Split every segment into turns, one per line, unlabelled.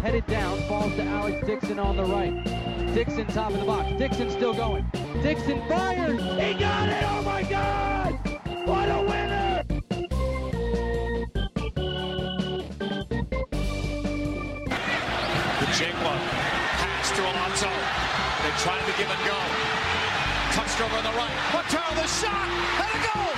headed down, falls to Alex Dixon on the right. Dixon top of the box. Dixon still going. Dixon fires. He got it! Oh my God! What a winner!
Jingler pass to Alonso. They're trying to give and go. Touched over on the right. Montero, the shot, and a goal.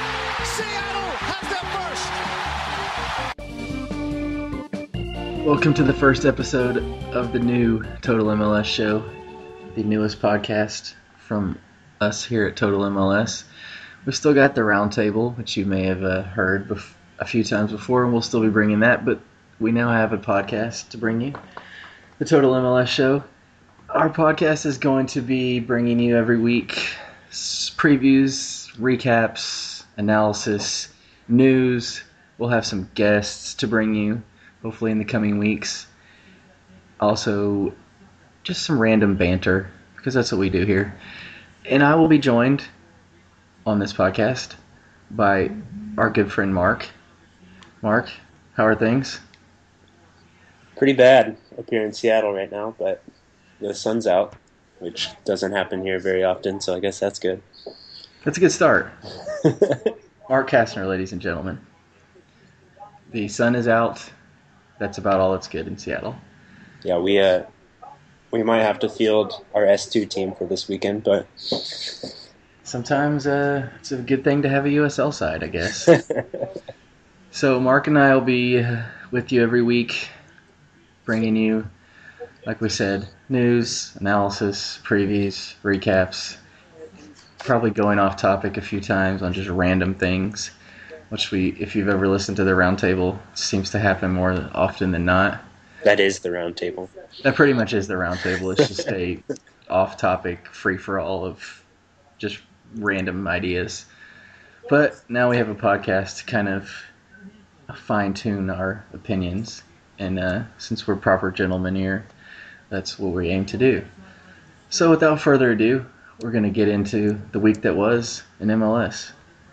Seattle has their first.
Welcome to the first episode of the new Total MLS show, the newest podcast from us here at Total MLS. We've still got the roundtable, which you may have heard a few times before, and we'll still be bringing that, but we now have a podcast to bring you. The Total MLS show. Our podcast is going to be bringing you every week previews, recaps, analysis, news. We'll have some guests to bring you, hopefully in the coming weeks. Also, just some random banter, because that's what we do here. And I will be joined on this podcast by our good friend Mark. Mark, how are things?
Pretty bad up here in Seattle right now, but the sun's out, which doesn't happen here very often, so I guess that's good.
That's a good start. Mark Kastner, ladies and gentlemen. The sun is out. That's about all that's good in Seattle.
Yeah, we might have to field our S2 team for this weekend, but
sometimes it's a good thing to have a USL side, I guess. So Mark and I will be with you every week, bringing you, like we said, news, analysis, previews, recaps, probably going off topic a few times on just random things, which if you've ever listened to the roundtable, seems to happen more often than not.
That is the roundtable.
That pretty much is the roundtable. It's just a off-topic, free-for-all of just random ideas. But now we have a podcast to kind of fine-tune our opinions. And since we're proper gentlemen here, that's what we aim to do. So without further ado, we're going to get into the week that was in MLS.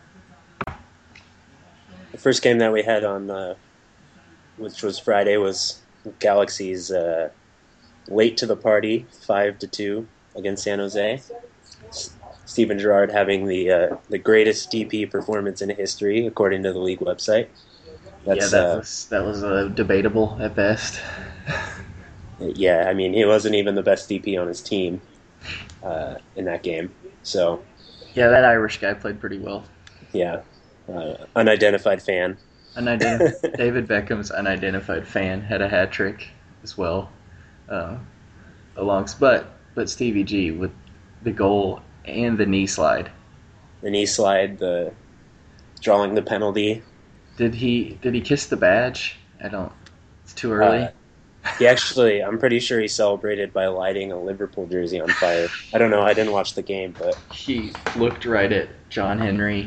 The first game that we had on, which was Friday, was Galaxy's late to the party, 5-2 against San Jose. Steven Gerrard having the greatest DP performance in history, according to the league website.
That was debatable at best.
Yeah, I mean, he wasn't even the best DP on his team in that game. So,
yeah, that Irish guy played pretty well.
Yeah, unidentified fan.
David Beckham's unidentified fan had a hat trick as well. But Stevie G with the goal and the knee slide.
The knee slide, the drawing the penalty.
Did he kiss the badge? It's too early.
I'm pretty sure he celebrated by lighting a Liverpool jersey on fire. I don't know, I didn't watch the game, but
he looked right at John Henry.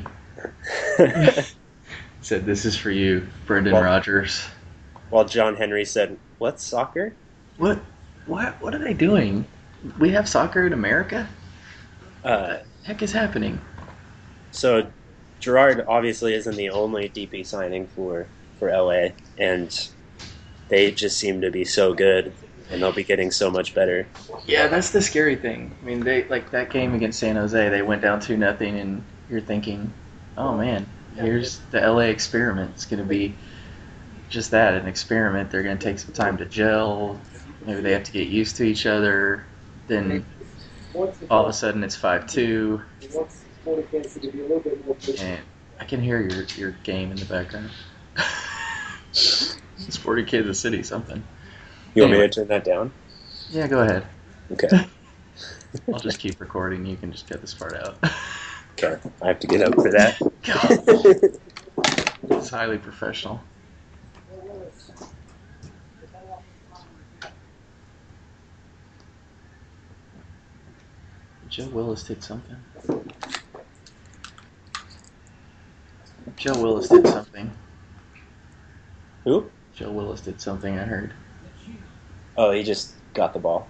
Said, "This is for you, Brendan Rodgers."
While John Henry said, "What's soccer?
What are they doing? We have soccer in America? Heck is happening?"
So Gerrard obviously isn't the only DP signing for LA, and they just seem to be so good, and they'll be getting so much better.
Yeah, that's the scary thing. I mean, they like that game against San Jose, they went down 2-0, and you're thinking, oh man, here's the LA experiment. It's going to be just that, an experiment. They're going to take some time to gel. Maybe they have to get used to each other. Then all of a sudden it's 5-2. And I can hear your game in the background. Sporty Kid of the City, something.
You want me to turn that down?
Yeah, go ahead.
Okay.
I'll just keep recording. You can just cut this part out.
Okay, I have to get up for that.
It's highly professional. Joe Willis did something.
Who?
Joe Willis did something, I heard.
Oh, he just got the ball.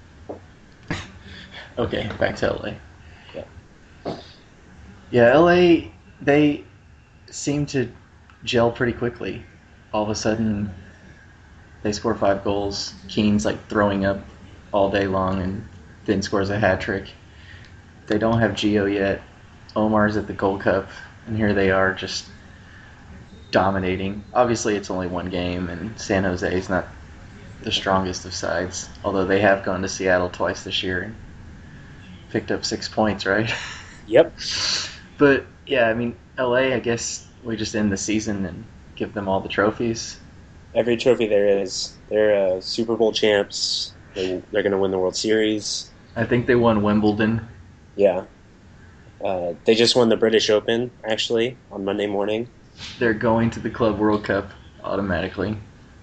Okay, back to LA.
Yeah.
Yeah, LA, they seem to gel pretty quickly. All of a sudden, They score 5 goals. Keane's like throwing up all day long and then scores a hat trick. They don't have Gio yet. Omar's at the Gold Cup, and here they are just dominating. Obviously, it's only one game, and San Jose is not the strongest of sides, although they have gone to Seattle twice this year and picked up 6 points, right?
Yep.
But, yeah, I mean, LA, I guess we just end the season and give them all the trophies.
Every trophy there is. They're Super Bowl champs. They're going to win the World Series.
I think they won Wimbledon.
Yeah. They just won the British Open, actually, on Monday morning.
They're going to the Club World Cup automatically.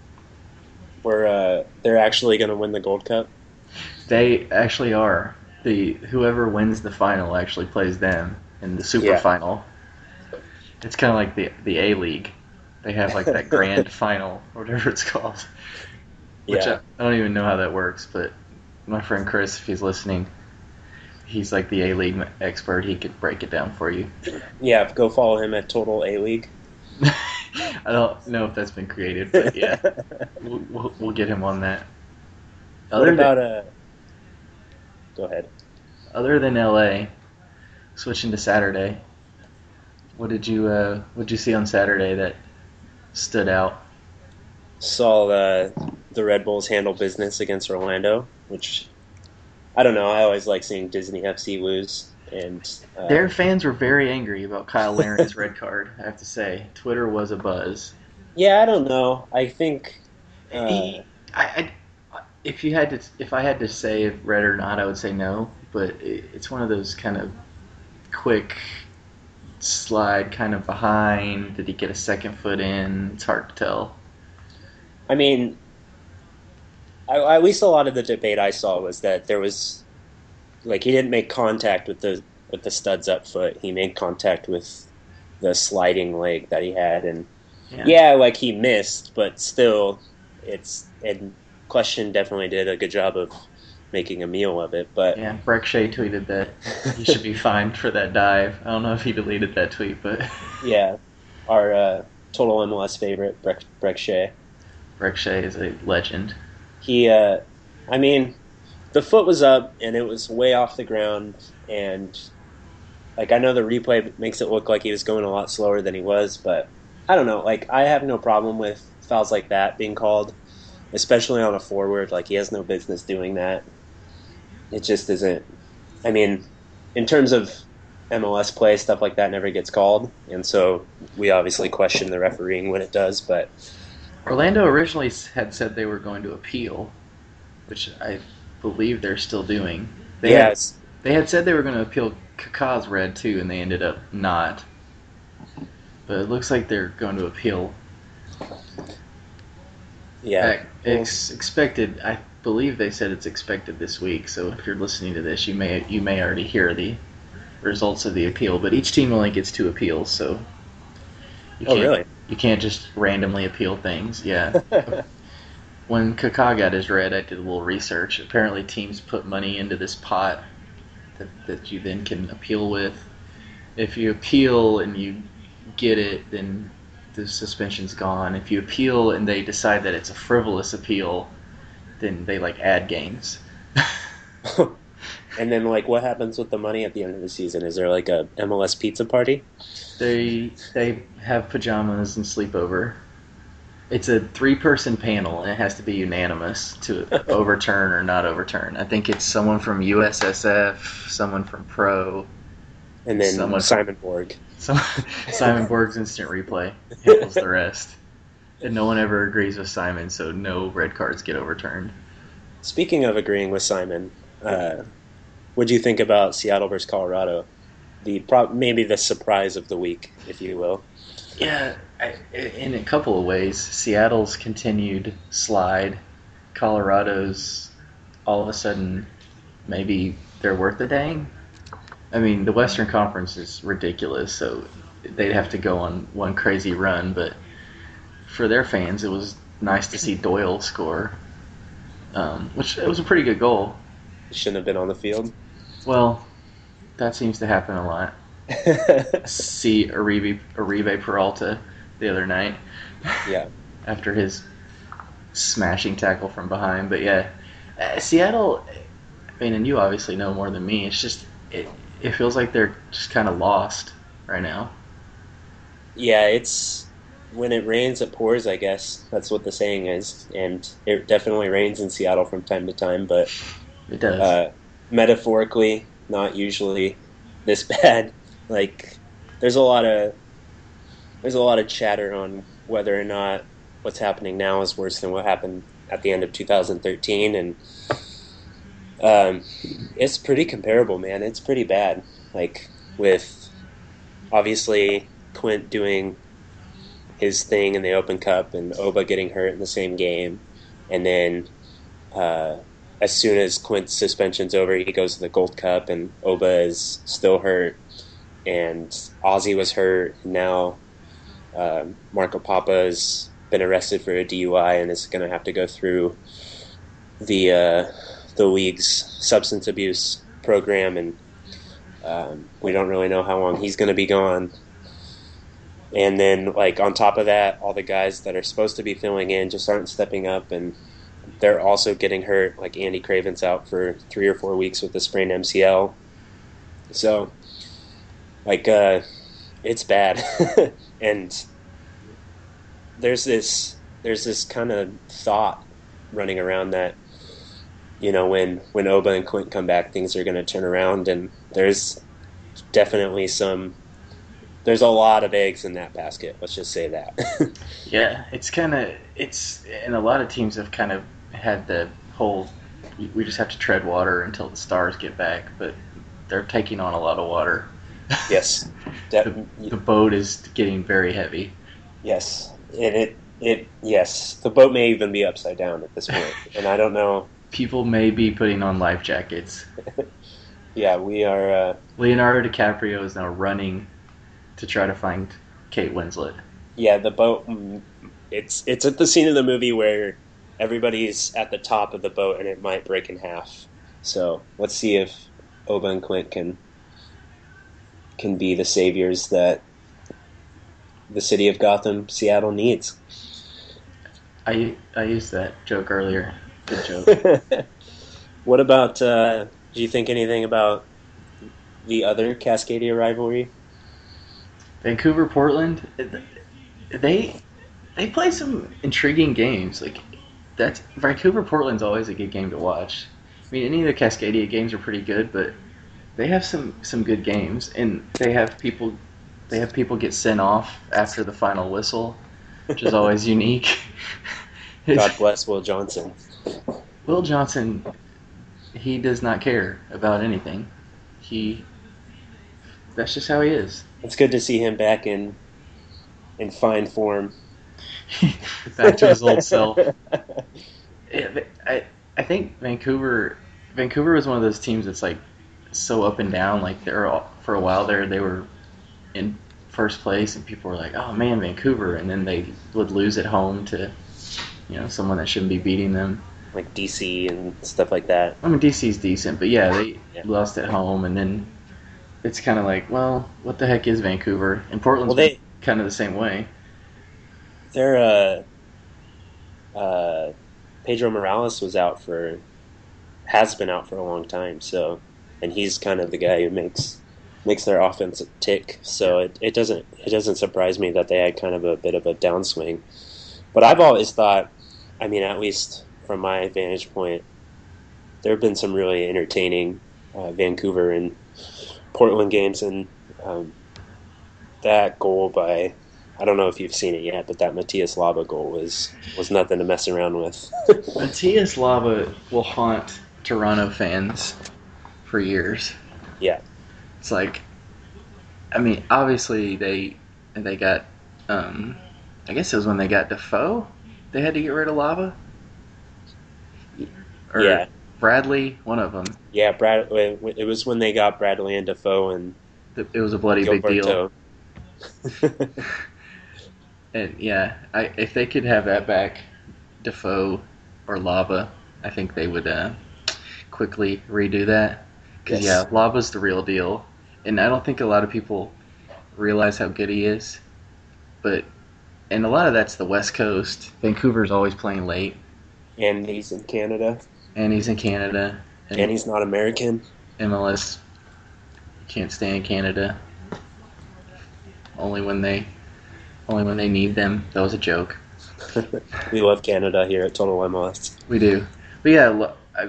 They're actually going to win the Gold Cup.
They actually are. Whoever wins the final actually plays them in the super final. It's kind of like the A-League. They have like that grand final, or whatever it's called. Which I don't even know how that works, but my friend Chris, if he's listening, he's like the A-League expert. He could break it down for you.
Yeah, go follow him at Total A-League.
I don't know if that's been created, but yeah, we'll get him on that.
Go ahead.
Other than LA, switching to Saturday, what did you see on Saturday that stood out?
Saw the Red Bulls handle business against Orlando, which I don't know. I always like seeing Disney FC lose. And
their fans were very angry about Kyle Laren's red card, I have to say. Twitter was a buzz.
Yeah, I don't know. I think
if I had to say if red or not, I would say no. But it's one of those kind of quick slide, kind of behind. Did he get a second foot in? It's hard to tell.
I mean, at least a lot of the debate I saw was that there was, like, he didn't make contact with the studs up foot. He made contact with the sliding leg that he had, and like he missed, but still, and Question definitely did a good job of making a meal of it. But
yeah, Breck Shea tweeted that he should be fined for that dive. I don't know if he deleted that tweet, but
yeah, our total MLS favorite, Breck Shea.
Breck Shea is a legend.
He, I mean, the foot was up and it was way off the ground, and like I know the replay makes it look like he was going a lot slower than he was, but I don't know. Like, I have no problem with fouls like that being called, especially on a forward. Like, he has no business doing that. It just isn't. I mean, in terms of MLS play, stuff like that never gets called, and so we obviously question the refereeing when it does. But
Orlando originally had said they were going to appeal, which I believe they're still doing. They had said they were going to appeal Kaká's red too, and they ended up not. But it looks like they're going to appeal.
Yeah,
it's expected. I believe they said it's expected this week. So if you're listening to this, you may already hear the results of the appeal. But each team only gets 2 appeals, so
really?
You can't just randomly appeal things. Yeah. When Kaká got his red, I did a little research. Apparently, teams put money into this pot that you then can appeal with. If you appeal and you get it, then the suspension's gone. If you appeal and they decide that it's a frivolous appeal, then they add games.
And then what happens with the money at the end of the season? Is there a MLS pizza party?
They have pajamas and sleepover. It's a 3-person panel, and it has to be unanimous to overturn or not overturn. I think it's someone from USSF, someone from Pro,
and then Simon Borg.
Simon Borg's instant replay handles the rest. And no one ever agrees with Simon, so no red cards get overturned.
Speaking of agreeing with Simon, what do you think about Seattle versus Colorado? Maybe the surprise of the week, if you will.
Yeah, in a couple of ways. Seattle's continued slide. Colorado's all of a sudden, maybe they're worth a dang. I mean, the Western Conference is ridiculous, so they'd have to go on one crazy run. But for their fans, it was nice to see Doyle score, which it was a pretty good goal.
He shouldn't have been on the field.
Well, that seems to happen a lot. See Uribe Peralta the other night.
Yeah.
After his smashing tackle from behind. But yeah, Seattle. I mean, and you obviously know more than me. It's just it feels like they're just kind of lost right now.
Yeah, it's when it rains, it pours, I guess. That's what the saying is. And it definitely rains in Seattle from time to time, but
It does.
Metaphorically, not usually this bad. Like, there's a lot of chatter on whether or not what's happening now is worse than what happened at the end of 2013, and it's pretty comparable, man. It's pretty bad. Like, with obviously Quint doing his thing in the Open Cup and Oba getting hurt in the same game, and then as soon as Quint's suspension's over, he goes to the Gold Cup, and Oba is still hurt, and Ozzy was hurt, and now Marco Pappa's been arrested for a DUI and is going to have to go through the league's substance abuse program, and we don't really know how long he's going to be gone. And then, like, on top of that, all the guys that are supposed to be filling in just aren't stepping up, and they're also getting hurt. Like, Andy Craven's out for 3 or 4 weeks with a sprained MCL. So, like, it's bad. And there's this kind of thought running around that, you know, when Oba and Quint come back, things are going to turn around, and there's definitely there's a lot of eggs in that basket. Let's just say that.
Yeah, and a lot of teams have kind of had the whole, we just have to tread water until the Stars get back, but they're taking on a lot of water.
Yes.
The boat is getting very heavy.
Yes. And yes, the boat may even be upside down at this point, and I don't know.
People may be putting on life jackets.
Yeah, we are.
Leonardo DiCaprio is now running to try to find Kate Winslet.
Yeah, the boat. It's at the scene of the movie where everybody's at the top of the boat and it might break in half. So let's see if Oba and Quint can be the saviors that the city of Gotham, Seattle needs.
I used that joke earlier. Good joke.
What about? Do you think anything about the other Cascadia rivalry?
Vancouver, Portland, they play some intriguing games. Like, that's Vancouver, Portland's always a good game to watch. I mean, any of the Cascadia games are pretty good, but they have some good games, and they have people get sent off after the final whistle, which is always unique.
God bless Will Johnson.
Will Johnson, he does not care about anything. That's just how he is.
It's good to see him back in fine form.
Back to his old self. I think Vancouver was one of those teams that's like so up and down. Like, for a while there, they were in first place, and people were like, "Oh man, Vancouver!" And then they would lose at home to, someone that shouldn't be beating them,
like DC and stuff like that.
I mean, DC's decent, but yeah, they lost at home, and then it's kind of like, well, what the heck is Vancouver? And Portland's kind of the same way.
They're Pedro Morales has been out for a long time, so, and he's kind of the guy who makes their offense tick. So it doesn't surprise me that they had kind of a bit of a downswing. But I've always thought, I mean, at least from my vantage point, there have been some really entertaining Vancouver and Portland games, and that goal by, I don't know if you've seen it yet, but that Matias Laba goal was nothing to mess around with.
Matias Laba will haunt Toronto fans for years.
Yeah.
It's like, I mean, obviously they got, I guess it was when they got Defoe, they had to get rid of Lava. Or
yeah.
Bradley, one of them.
Yeah, it was when they got Bradley and Defoe, and
it was a bloody
Gilberto.
Big deal. And yeah, if they could have that back, Defoe or Lava, I think they would quickly redo that. Because
Yes.
yeah, Lava's the real deal, and I don't think a lot of people realize how good he is. and a lot of that's the West Coast. Vancouver's always playing late,
And he's in Canada.
and he's in Canada,
And he's not American.
MLS can't stand Canada. Only when they need them. That was a joke.
We love Canada here at Total MLS.
We do. But yeah,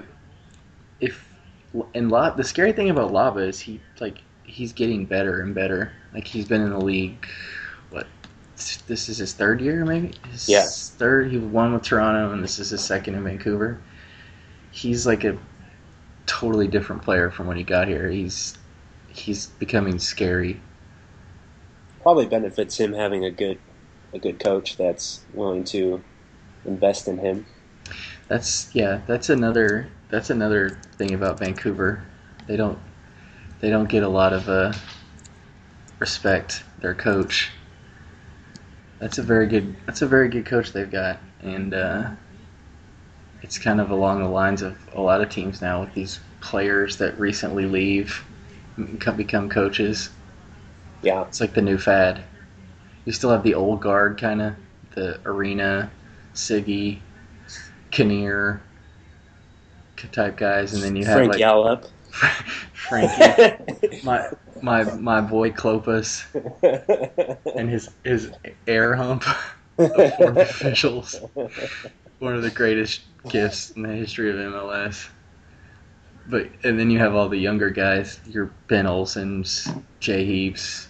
the scary thing about Lava is he's getting better and better. Like, he's been in the league. What? This is his third year, maybe.
Yes.
Third. He won with Toronto, and this is his second in Vancouver. He's like a totally different player from when he got here. He's becoming scary.
Probably benefits him having a good coach that's willing to invest in him.
That's another thing about Vancouver. They don't get a lot of respect. Their coach. That's a very good coach they've got, and it's kind of along the lines of a lot of teams now with these players that recently leave, become coaches.
Yeah.
It's like the new fad. You still have the old guard, kind of, the Arena, Siggy, Kinnear type guys, and then you have
Frank Yallop.
Frankie, my boy Klopas, and his air hump of fourth officials. One of the greatest gifts in the history of MLS. And then you have all the younger guys, your Ben Olsens, Jay Heaps,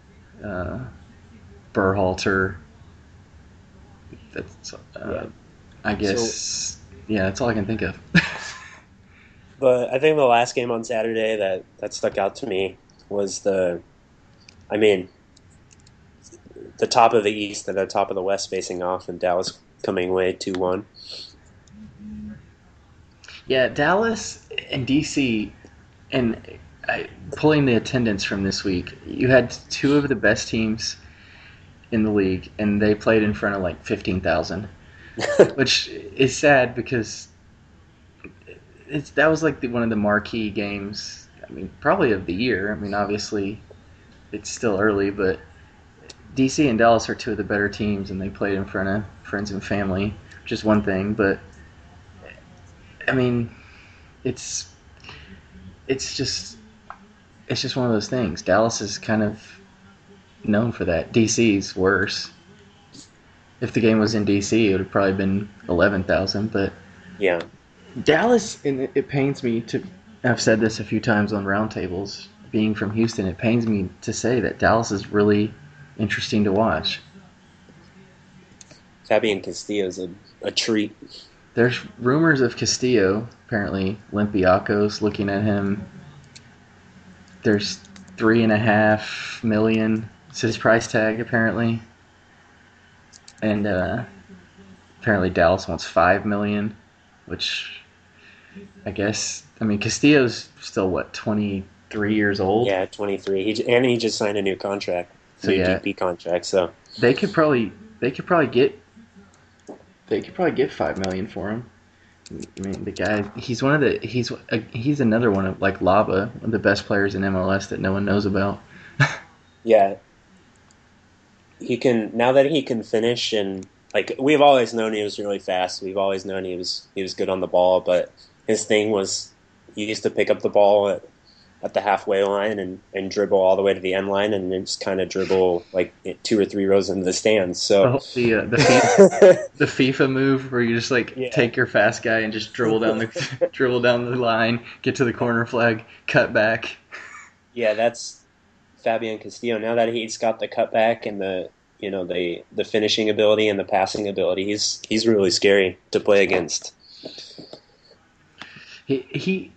Berhalter. That's I guess that's all I can think of.
But I think the last game on Saturday that stuck out to me was the top of the East and the top of the West facing off, and Dallas coming away 2-1.
Yeah, Dallas and DC, and pulling the attendance from this week, you had two of the best teams in the league, and they played in front of like 15,000, which is sad because that was like one of the marquee games. I mean, probably of the year. I mean, obviously, it's still early, but DC and Dallas are two of the better teams, and they played in front of friends and family, which is one thing. But I mean, it's just one of those things. Dallas is kind of known for that. DC's worse. If the game was in DC, it would have probably been 11,000. But
yeah.
Dallas, and it pains me to, I've said this a few times on roundtables, being from Houston, it pains me to say that Dallas is really interesting to watch.
Fabian Castillo's a treat.
There's rumors of Castillo, apparently Olympiacos looking at him. There's $3.5 million. It's his price tag, apparently. And apparently Dallas wants $5 million, which I guess, Castillo's still, 23 years old?
Yeah, 23. He just signed a new contract.
So yeah,
DP contract, so
they could probably get $5 million for him. I mean, the guy, he's another one of, like Lava, one of the best players in MLS that no one knows about.
Yeah. Now that he can finish, and like we've always known he was really fast. We've always known he was good on the ball, but his thing was he used to pick up the ball at the halfway line and dribble all the way to the end line, and then just kind of dribble like 2 or 3 rows into the stands. So
the FIFA move where you just take your fast guy and just dribble down the line, get to the corner flag, cut back.
Yeah, that's Fabian Castillo. Now that he's got the cutback and the finishing ability and the passing ability, he's really scary to play against.
He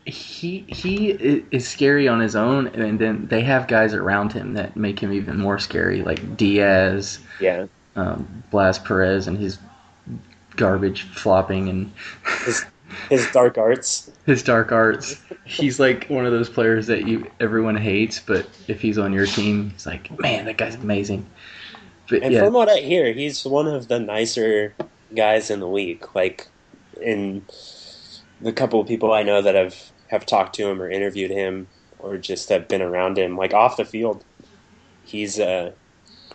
is scary on his own, and then they have guys around him that make him even more scary, like Diaz, Blas Perez, and his garbage flopping and
his dark arts.
His dark arts. He's like one of those players that everyone hates, but if he's on your team, it's like, man, that guy's amazing. But,
and from what I hear, he's one of the nicer guys in the league. Like, in the couple of people I know that have talked to him or interviewed him or just have been around him, like off the field, he's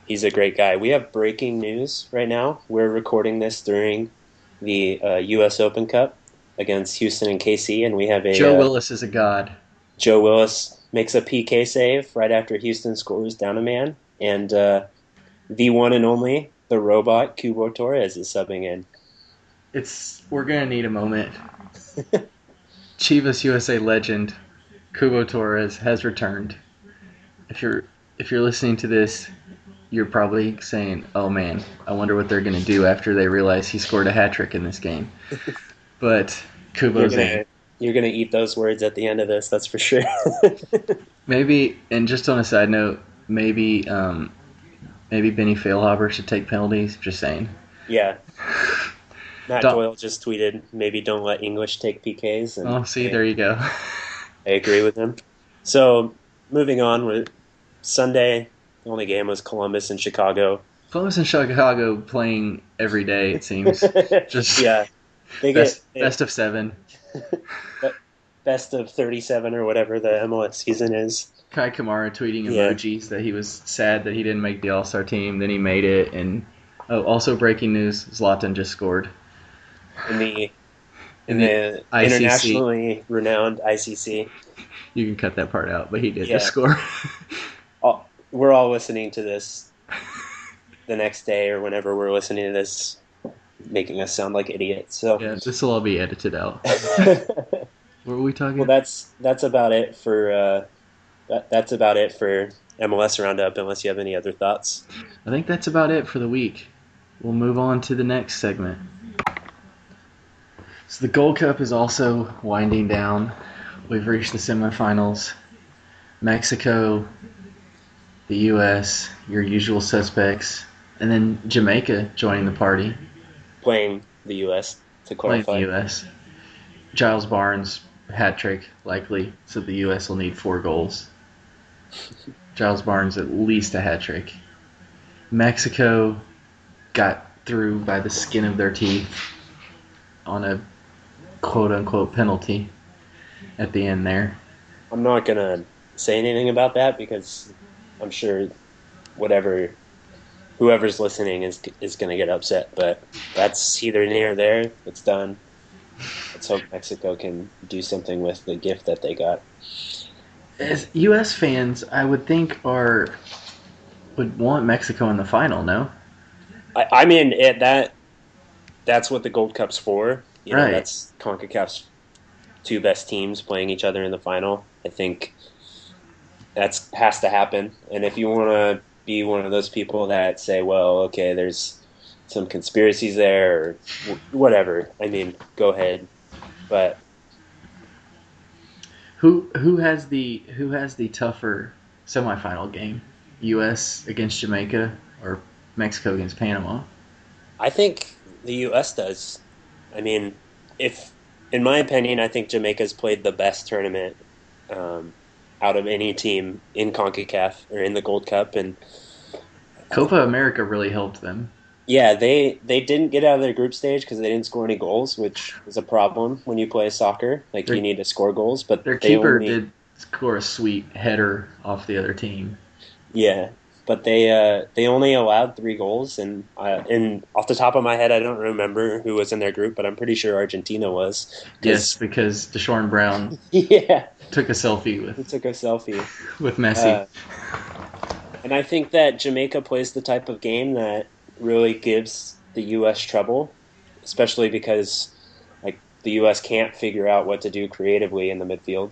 He's a great guy. We have breaking news right now. We're recording this during the U.S. Open Cup against Houston and KC, and we have
Joe Willis is a god.
Joe Willis makes a PK save right after Houston scores down a man, and the one and only, the robot, Cubo Torres is subbing in.
We're going to need a moment. Chivas USA legend Cubo Torres has returned. If you're listening to this, you're probably saying, "Oh man, I wonder what they're going to do after they realize he scored a hat trick in this game." But Kubo's in.
You're going to eat those words at the end of this, that's for sure.
Maybe, and just on a side note, maybe Benny Feilhaber should take penalties. Just saying.
Yeah. Matt Doyle just tweeted, maybe don't let English take PKs. And
there you go.
I agree with him. So, moving on, with Sunday, the only game was Columbus and Chicago.
Columbus and Chicago playing every day, it seems. Just
yeah.
Best of 7.
Best of 37 or whatever the MLS season is.
Kai Kamara tweeting emojis that he was sad that he didn't make the All-Star team. Then he made it. And also breaking news, Zlatan just scored.
In the internationally renowned ICC.
You can cut that part out, but he did just score.
We're all listening to this the next day or whenever we're listening to this, making us sound like idiots. So
yeah, this will all be edited out. What were we talking
about? Well, that's about it for that's about it for MLS Roundup, unless you have any other thoughts.
I think that's about it for the week. We'll move on to the next segment. So the Gold Cup is also winding down. We've reached the semifinals. Mexico, the U.S., your usual suspects, and then Jamaica joining the party.
Playing the U.S. to qualify.
Playing the U.S. Giles Barnes, hat trick, likely, so the U.S. will need 4 goals. Giles Barnes, at least a hat trick. Mexico got through by the skin of their teeth on a quote-unquote penalty at the end there.
I'm not going to say anything about that because I'm sure whoever's listening is going to get upset, but that's either near or there. It's done. Let's hope Mexico can do something with the gift that they got.
As U.S. fans, I would think would want Mexico in the final, no?
I mean, that's what the Gold Cup's for.
Right.
That's CONCACAF's 2 best teams playing each other in the final. I think that has to happen. And if you want to be one of those people that say, well, okay, there's some conspiracies there or whatever, I mean, go ahead. But
who has the tougher semifinal game? U.S. against Jamaica or Mexico against Panama?
I think the U.S. does. I mean, in my opinion, I think Jamaica's played the best tournament out of any team in CONCACAF or in the Gold Cup, and
Copa America really helped them.
Yeah, they didn't get out of their group stage because they didn't score any goals, which is a problem when you play soccer. You need to score goals, but
their keeper did score a sweet header off the other team.
Yeah, but they only allowed 3 goals, and off the top of my head, I don't remember who was in their group, but I'm pretty sure Argentina was.
Yes, because Deshaun Brown took a selfie with Messi.
And I think that Jamaica plays the type of game that really gives the U.S. trouble, especially because the U.S. can't figure out what to do creatively in the midfield.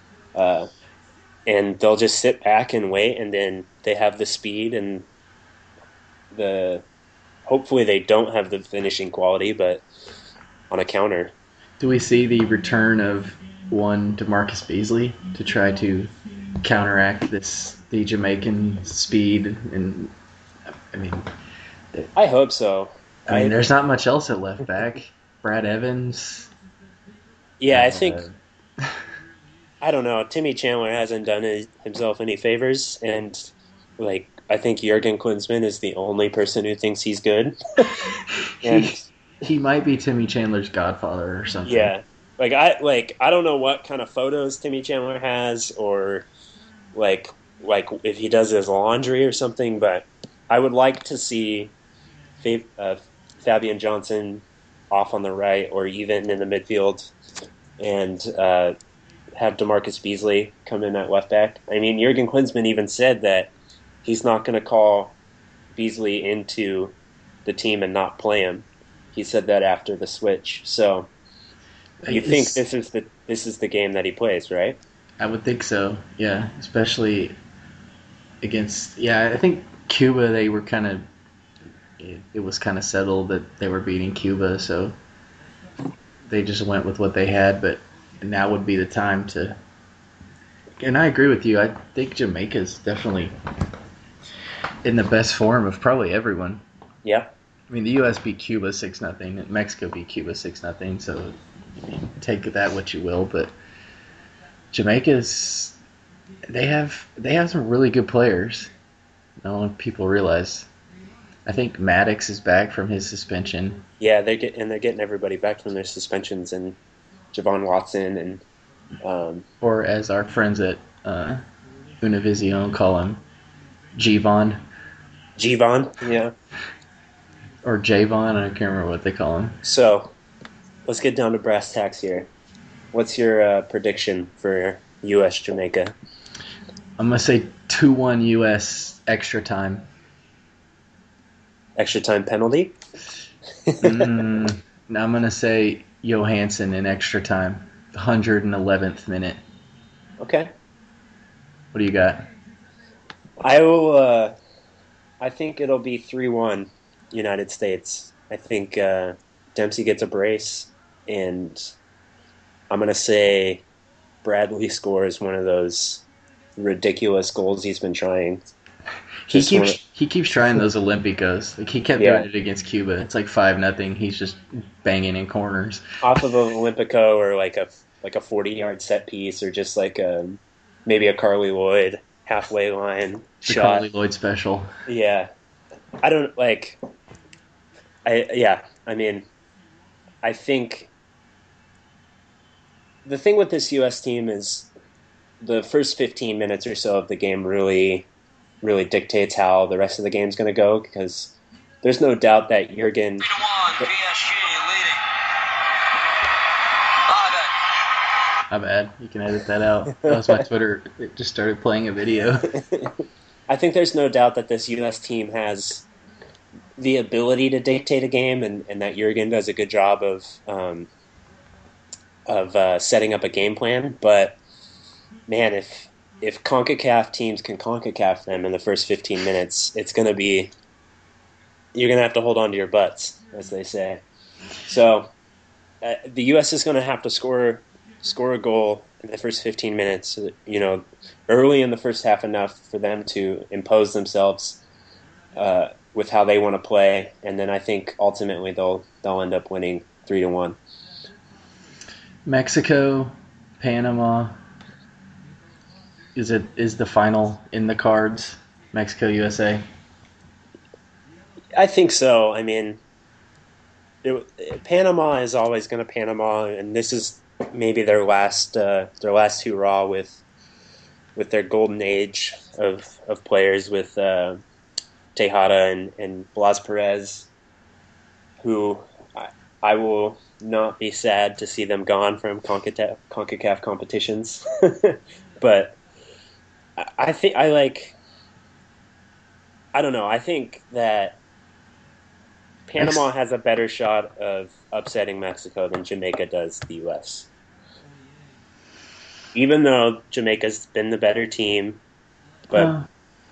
And they'll just sit back and wait, and then they have the speed and hopefully they don't have the finishing quality, but on a counter.
Do we see the return of one DeMarcus Beasley to try to counteract the Jamaican speed? And I mean,
I hope so.
I mean, there's not much else at left back. Brad Evans.
Yeah, I think. I don't know. Timmy Chandler hasn't done himself any favors, and I think Jurgen Klinsmann is the only person who thinks he's good. And
he might be Timmy Chandler's godfather or something.
Yeah, I don't know what kind of photos Timmy Chandler has, or if he does his laundry or something, but I would like to see Fabian Johnson off on the right or even in the midfield, and have DeMarcus Beasley come in at left back. I mean, Jurgen Klinsmann even said that he's not going to call Beasley into the team and not play him. He said that after the switch. So you think this is the game that he plays, right?
I would think so. Yeah, especially against. Yeah, I think Cuba. They were kind of. It was kind of settled that they were beating Cuba, so they just went with what they had. But now would be the time to. And I agree with you. I think Jamaica's definitely in the best form of probably everyone.
Yeah.
I mean, the U.S. beat Cuba 6-0, and Mexico beat Cuba 6-0. So take that what you will, but Jamaica's they have some really good players. I don't know if people realize. I think Maddox is back from his suspension.
Yeah, they're getting everybody back from their suspensions, and Javon Watson and
or as our friends at Univision call him, Gvon.
Gvon, yeah.
Or Javon, I can't remember what they call him.
So, let's get down to brass tacks here. What's your prediction for U.S. Jamaica?
I'm going to say 2-1 U.S. extra time.
Extra time penalty?
I'm going to say Johansson in extra time. 111th minute.
Okay.
What do you got?
I think it'll be 3-1 United States. I think Dempsey gets a brace, and I'm going to say Bradley scores one of those ridiculous goals he's been trying.
He keeps trying those Olympicos. Like he kept doing it against Cuba. It's like 5-0. He's just banging in corners.
Off of an Olympico or like a 40-yard set piece or just like maybe a Carly Lloyd halfway line
The
shot.
Carly Lloyd special.
Yeah. I don't like I mean, I think the thing with this US team is the first 15 minutes or so of the game really dictates how the rest of the game's going to go, because there's no doubt that Jurgen...
3-1, PSG leading.
My bad. You can edit that out. That was my Twitter. It just started playing a video.
I think there's no doubt that this U.S. team has the ability to dictate a game, and that Jurgen does a good job of setting up a game plan. But, man, if CONCACAF teams can CONCACAF them in the first 15 minutes, it's going to be... You're going to have to hold on to your butts, as they say. So the U.S. is going to have to score a goal in the first 15 minutes, early in the first half enough for them to impose themselves with how they want to play, and then I think ultimately they'll end up winning 3-1.
Mexico, Panama. Is the final in the cards? Mexico, USA?
I think so. I mean, Panama is always going to Panama, and this is maybe their last hurrah with their golden age of players with Tejada and Blas Perez, who I will not be sad to see them gone from CONCACAF competitions. But I think I don't know. I think that Panama has a better shot of upsetting Mexico than Jamaica does the U.S. Even though Jamaica's been the better team, but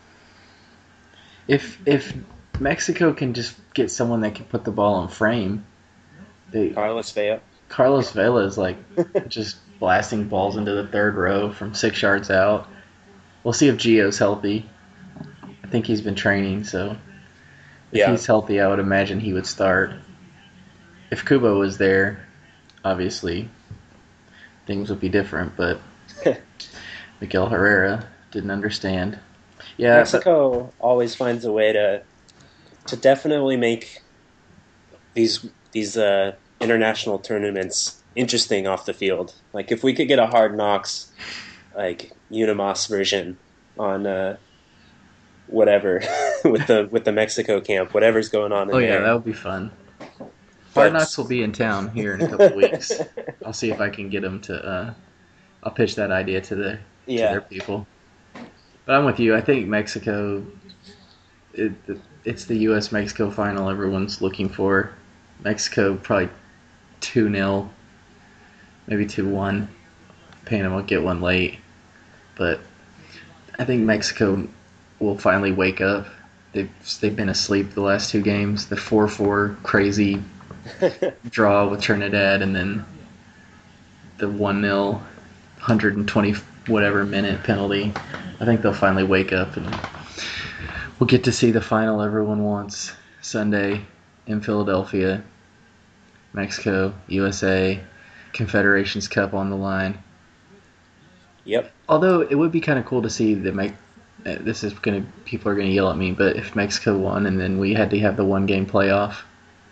if Mexico can just get someone that can put the ball in frame,
Carlos
Vela is like just blasting balls into the third row from 6 yards out. We'll see if Gio's healthy. I think he's been training, so if he's healthy, I would imagine he would start. If Kubo was there, obviously things would be different, but Miguel Herrera didn't understand. Yeah,
Mexico always finds a way to definitely make these international tournaments interesting off the field. Like if we could get a Hard Knocks like Unimas version on whatever with the Mexico camp, whatever's going on in
Oh yeah,
there.
that would be fun.
But-
Hard Knocks will be in town here in a couple weeks. I'll see if I can get them to. I'll pitch that idea to their people. But I'm with you. I think Mexico. It's the U.S.-Mexico final everyone's looking for. Mexico probably 2-0, maybe 2-1. Panama will get one late, but I think Mexico will finally wake up. They've been asleep the last two games. The 4-4 crazy draw with Trinidad, and then the 1-0 120 whatever minute penalty. I think they'll finally wake up, and we'll get to see the final everyone wants Sunday in Philadelphia. Mexico, USA, Confederations Cup on the line.
Yep.
Although it would be kind of cool to see people are gonna yell at me, but if Mexico won and then we had to have the 1-game playoff.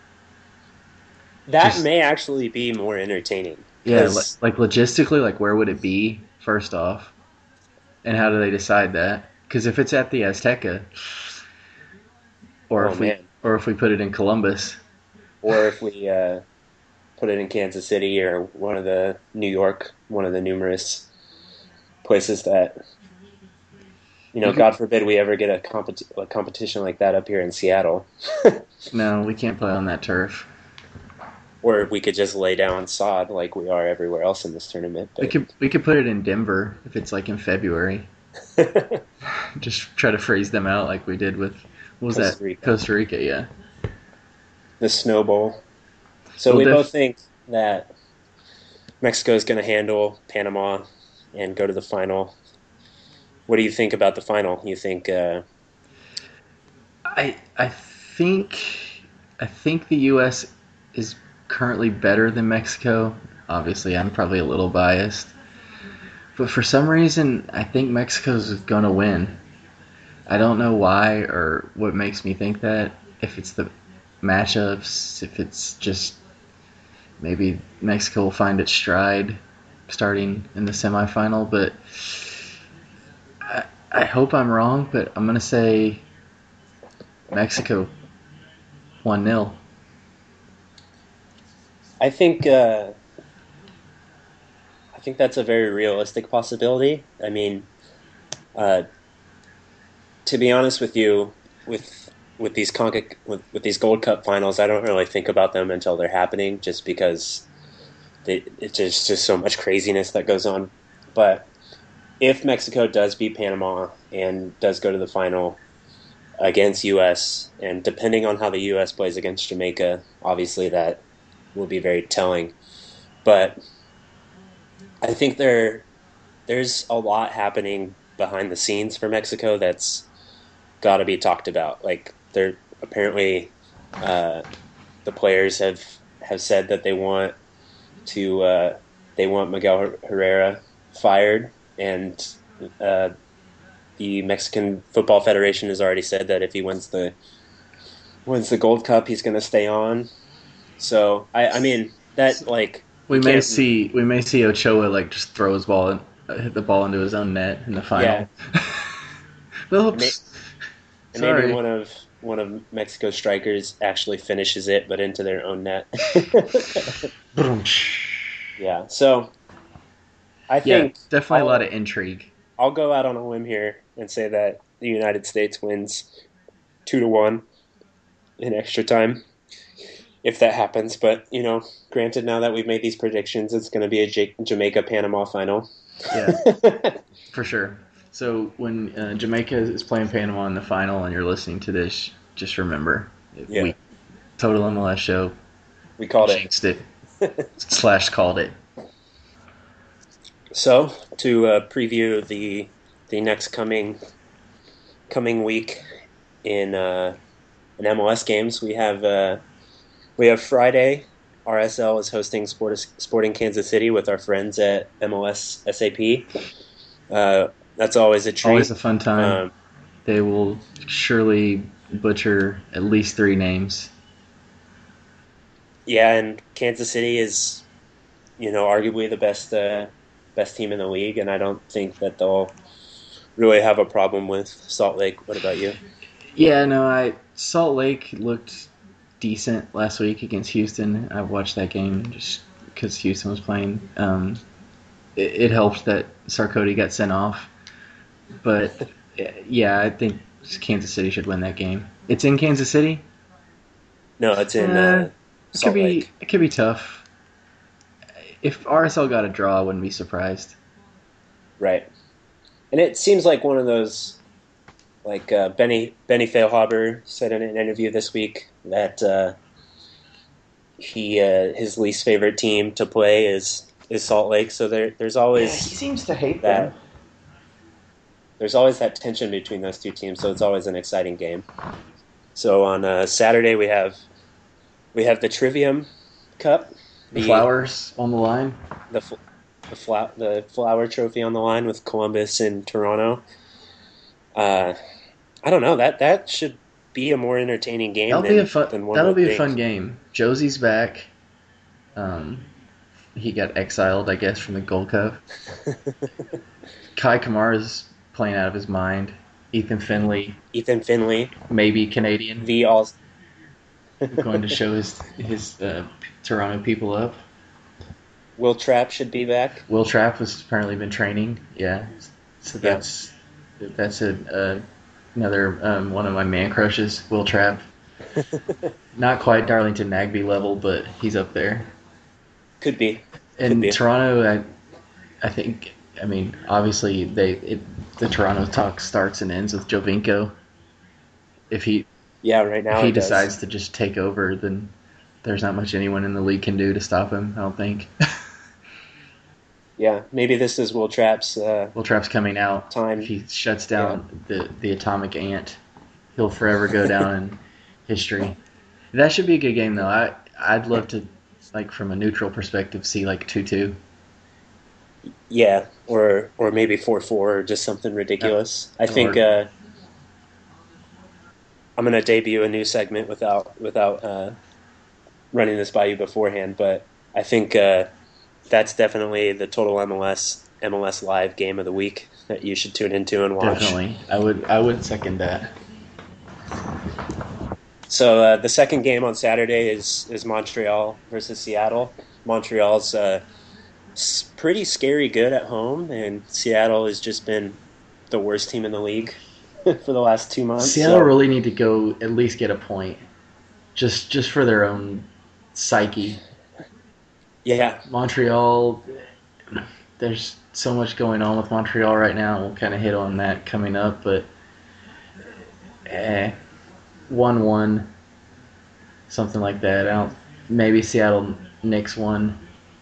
That may actually be more entertaining.
Yeah, like logistically, like where would it be first off, and how do they decide that? Because if it's at the Azteca, or if we put it in Columbus,
or if we put it in Kansas City or one of the numerous places that, God forbid we ever get a competition like that up here in Seattle.
No, we can't play on that turf.
Or we could just lay down sod like we are everywhere else in this tournament. But...
We could put it in Denver if it's like in February. Just try to freeze them out like we did with Costa Rica, yeah.
The Snow Bowl. So we both think that Mexico is going to handle Panama and go to the final. What do you think about the final? You think?
I think the U.S. is currently better than Mexico. Obviously, I'm probably a little biased, but for some reason, I think Mexico's going to win. I don't know why or what makes me think that. If it's the matchups, if it's just maybe Mexico will find its stride starting in the semifinal, but I hope I'm wrong, but I'm going to say Mexico 1-0.
I think that's a very realistic possibility. I mean, to be honest with you, with these Gold Cup finals, I don't really think about them until they're happening, just because it's just so much craziness that goes on. But if Mexico does beat Panama and does go to the final against U.S., and depending on how the U.S. plays against Jamaica, obviously that will be very telling. But I think there's a lot happening behind the scenes for Mexico that's got to be talked about. Like, they're apparently the players have said that they want Miguel Herrera fired, and the Mexican Football Federation has already said that if he wins the Gold Cup, he's going to stay on. So I mean that, like,
we may see Ochoa like just throw his ball and hit the ball into his own net in the final. Yeah. Oops.
And maybe one of Mexico's strikers actually finishes it, but into their own net. Yeah. So I think
definitely a lot of intrigue.
I'll go out on a limb here and say that the United States wins 2-1 in extra time, if that happens. But, granted, now that we've made these predictions, it's going to be a Jamaica-Panama final.
Yeah, for sure. So when Jamaica is playing Panama in the final and you're listening to this, just remember, we Total MLS Show,
we called it.
Jinxed it. / called it.
So, to preview the next coming week in MLS games, we have Friday. RSL is hosting Sporting Kansas City with our friends at MLS SAP. That's always a treat.
Always a fun time. They will surely butcher at least 3 names.
Yeah, and Kansas City is, arguably the best team in the league, and I don't think that they'll really have a problem with Salt Lake. What about you?
Yeah, no, Salt Lake looked decent last week against Houston. I watched that game just because Houston was playing. It helped that Sarkodie got sent off, but yeah, I think Kansas City should win that game. It's in Kansas City.
No, it's in
It
Salt Lake.
It could be tough. If RSL got a draw, I wouldn't be surprised.
Right. And it seems like one of those, like Benny Feilhaber said in an interview this week that his least favorite team to play is Salt Lake. So there's always
he seems to hate
that.
them.
There's always that tension between those two teams, so it's always an exciting game. So on Saturday we have the Trivium Cup,
The Flowers on the line.
the Flower Trophy on the line with Columbus and Toronto. I don't know, that should be a more entertaining game. That'll
be a fun game. Josie's back. He got exiled, I guess, from the Gold Cup. Kai Kamara's playing out of his mind. Ethan Finley, maybe Canadian. Going to show his Toronto people up.
Will Trapp should be back.
Will Trapp has apparently been training. Yeah, so that's another one of my man crushes. Will Trapp. Not quite Darlington Nagbe level, but he's up there.
Could be.
Toronto, I think. I mean, obviously the Toronto talk starts and ends with Jovinko.
Right now
if he decides to just take over, then there's not much anyone in the league can do to stop him, I don't think.
Yeah, maybe this is Will Trapp's
coming out.
Time.
If he shuts down the atomic ant, he'll forever go down in history. That should be a good game, though. I'd love to, like, from a neutral perspective, see like 2-2.
Yeah, or maybe 4-4 or just something ridiculous. I think I'm going to debut a new segment without running this by you beforehand, but I think that's definitely the Total MLS Live game of the week that you should tune into and watch.
Definitely. I would second that.
So the second game on Saturday is Montreal versus Seattle. Montreal's pretty scary good at home, and Seattle has just been the worst team in the league for the last 2 months.
Seattle really need to go at least get a point, just for their own psyche.
Yeah.
Montreal, there's so much going on with Montreal right now. We'll kind of hit on that coming up, but 1-1, something like that. Maybe Seattle Knicks 1-0,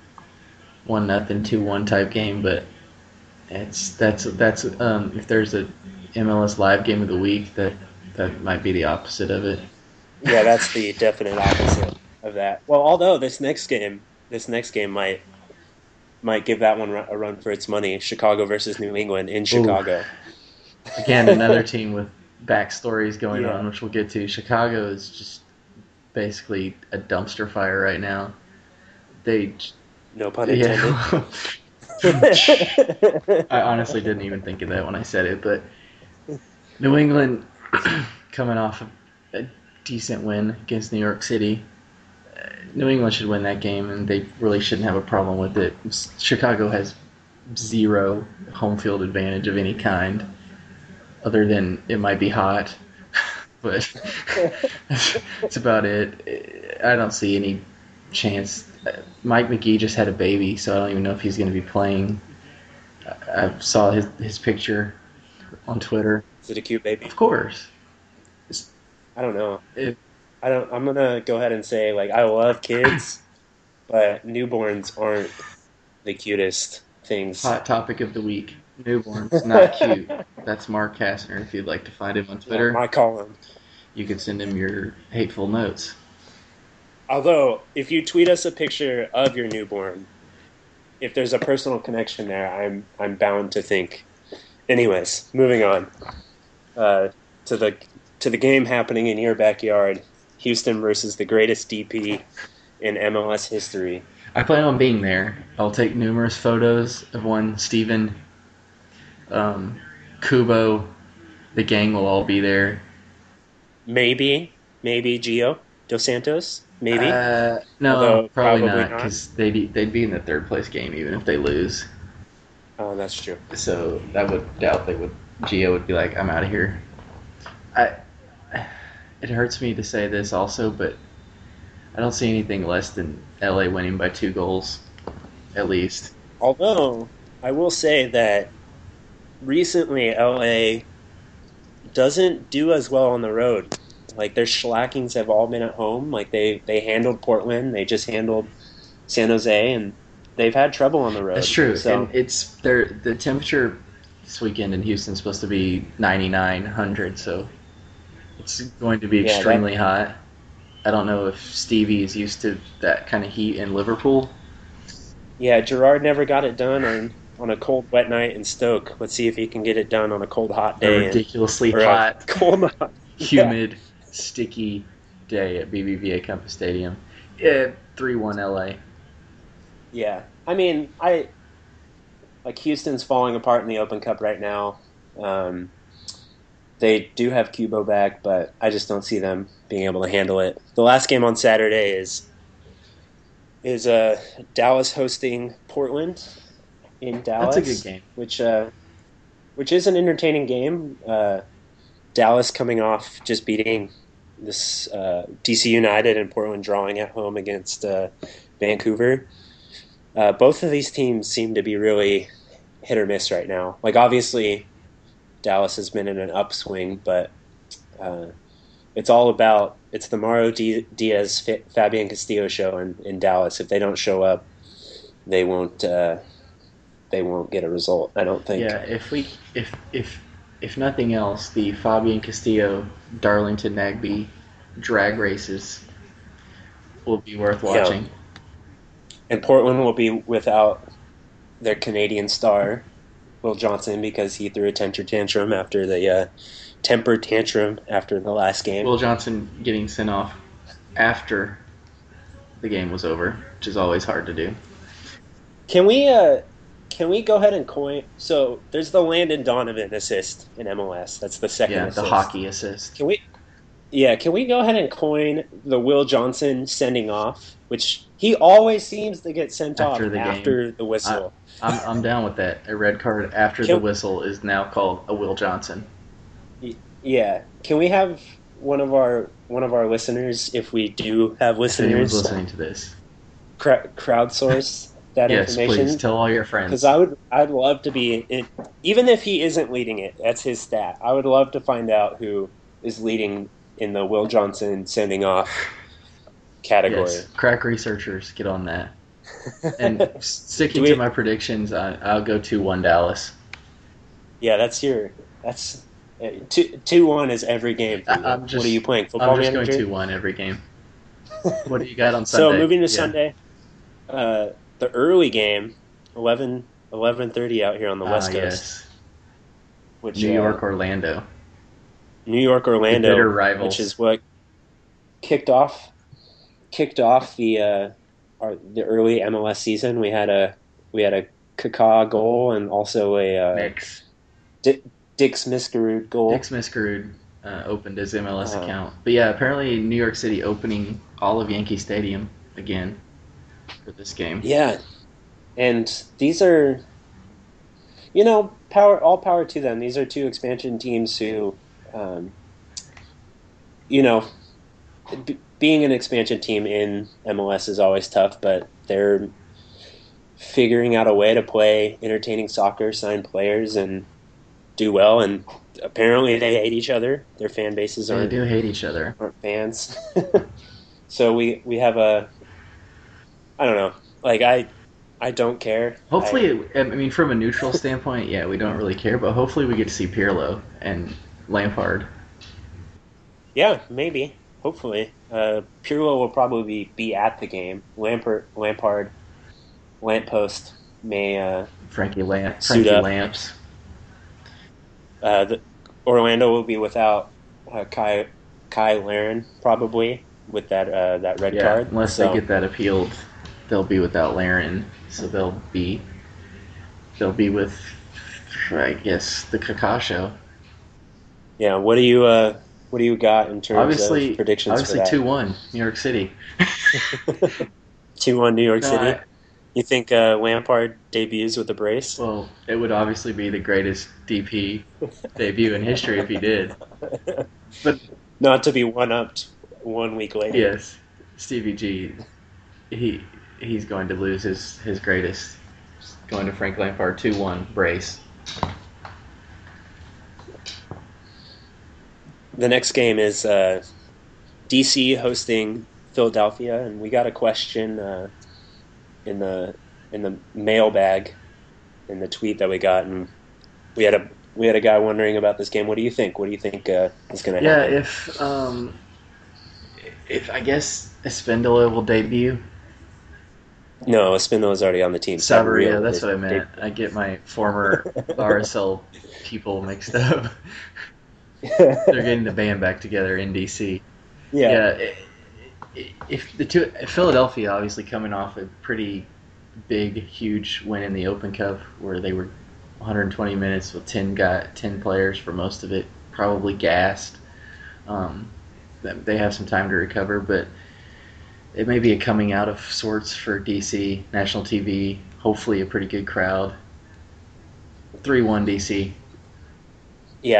2-1 type game, but that's if there's a MLS Live game of the week, that might be the opposite of it.
Yeah, that's the definite opposite of that. Well, although this next game might give that one a run for its money. Chicago versus New England in Chicago.
Ooh. Again, another team with backstories going on, which we'll get to. Chicago is just basically a dumpster fire right now.
No pun intended.
I honestly didn't even think of that when I said it, but New England coming off a decent win against New York City. New England should win that game, and they really shouldn't have a problem with it. Chicago has zero home field advantage of any kind, other than it might be hot, but that's about it. I don't see any chance. Mike McGee just had a baby, so I don't even know if he's going to be playing. I saw his picture on Twitter.
Is it a cute baby?
Of course.
I don't know. I'm gonna go ahead and say, like, I love kids, but newborns aren't the cutest things.
Hot topic of the week: newborns not cute. That's Mark Kastner. If you'd like to find him on Twitter,
I call him.
You could send him your hateful notes.
Although, if you tweet us a picture of your newborn, if there's a personal connection there, I'm bound to think. Anyways, moving on to the game happening in your backyard. Houston versus the greatest DP in MLS history.
I plan on being there. I'll take numerous photos of one Steven Kubo, the gang will all be there.
Maybe Gio Dos Santos. Maybe.
No,
Although
probably
probably
not,
not.
because they'd be in the third place game even if they lose.
Oh, that's true.
So that would doubt they would. Gio would be like, I'm out of here. It hurts me to say this also, but I don't see anything less than LA winning by 2 goals, at least.
Although I will say that recently LA doesn't do as well on the road. Like their shellackings have all been at home. Like they handled Portland, they just handled San Jose, and they've had trouble on the road.
That's true.
So
And it's the temperature this weekend in Houston is supposed to be 99, 100, so it's going to be extremely hot. I don't know if Stevie is used to that kind of heat in Liverpool.
yeah, Gerard never got it done on a cold, wet night in Stoke. Let's see if he can get it done on a cold, hot
A
day.
ridiculously
or a
hot,
cold, hot,
humid, sticky day at BBVA Compass Stadium. Yeah, 3-1 LA.
Yeah, I mean, like Houston's falling apart in the Open Cup right now. They do have Kubo back, but I just don't see them being able to handle it. The last game on Saturday is Dallas hosting Portland in Dallas.
That's a good game.
Which is an entertaining game. Dallas coming off just beating this DC United and Portland drawing at home against Vancouver. Both of these teams seem to be really hit or miss right now. Like obviously, Dallas has been in an upswing, but it's the Mauro Diaz Fabian Castillo show in Dallas. If they don't show up, they won't get a result. I don't think.
Yeah, if nothing else, the Fabian Castillo Darlington Nagby drag races will be worth watching.
Yeah. And Portland will be without their Canadian star, Will Johnson, because he threw a temper tantrum after the last game.
Will Johnson getting sent off after the game was over, which is always hard to do.
Can we go ahead and coin? So there's the Landon Donovan assist in MLS. That's the second assist.
The hockey assist.
Can we go ahead and coin the Will Johnson sending off, which he always seems to get sent off after the whistle.
I'm down with that. A red card after the whistle is now called a Will Johnson.
Yeah. Can we have one of our listeners, if we do have listeners,
if anyone's listening to this,
crowdsource that
yes,
information?
please tell all your friends.
Because I'd love to be in, even if he isn't leading it, that's his stat. I would love to find out who is leading in the Will Johnson sending off category.
Yes, crack researchers, get on that. And sticking to my predictions, I'll go 2-1 Dallas.
Yeah, that's 2-1 is every game. For you. What are you playing? Football
I'm just
Manager?
going 2-1 every game. What do you got on Sunday?
So moving to Sunday, the early game, 11:30 out here on the West Coast.
Yes.
Which,
New York, Orlando.
New York, Orlando,
the bitter rivals.
which is what kicked off the early MLS season. We had a Kaká goal and also a Dix Miskerud goal.
Dix Miskerud opened his MLS account. But yeah, apparently New York City opening all of Yankee Stadium again for this game.
Yeah, and these are, all power to them. These are two expansion teams who, being an expansion team in MLS is always tough, but they're figuring out a way to play entertaining soccer, sign players, and do well. And apparently they hate each other. Their fan bases
They do hate each other.
aren't fans. So we have I don't know. Like I don't care.
Hopefully, from a neutral standpoint, yeah, we don't really care, but hopefully we get to see Pirlo and Lampard.
Yeah, maybe. Hopefully. Pirlo will probably be at the game. Lampard, Lamppost may
Frankie
suit up.
Lamps.
Orlando will be without Kai Laren probably with that red card.
Unless they get that appealed, they'll be without Laren, so they'll be with I guess the Kaká Show.
Yeah, what do you got in terms of predictions for that?
Obviously 2-1 New York City.
2-1 New York
No,
City. You think Lampard debuts with a brace?
Well, it would obviously be the greatest DP debut in history if he did. But
not to be one-upped 1 week later.
Yes, Stevie G, he's going to lose his greatest. Going to Frank Lampard 2-1 brace.
The next game is DC hosting Philadelphia, and we got a question in the mailbag in the tweet that we got, and we had a guy wondering about this game. What do you think? What do you think is going to happen?
Yeah, if I guess Espindola will debut.
No, Espindola's already on the team.
Sabarillo, that's what I meant. I get my former RSL people mixed up. They're getting the band back together in DC.
Yeah.
If Philadelphia obviously coming off a pretty big, huge win in the Open Cup where they were 120 minutes with 10 players for most of it, probably gassed. They have some time to recover, but it may be a coming out of sorts for DC, national TV, hopefully a pretty good crowd. 3-1 DC.
Yeah,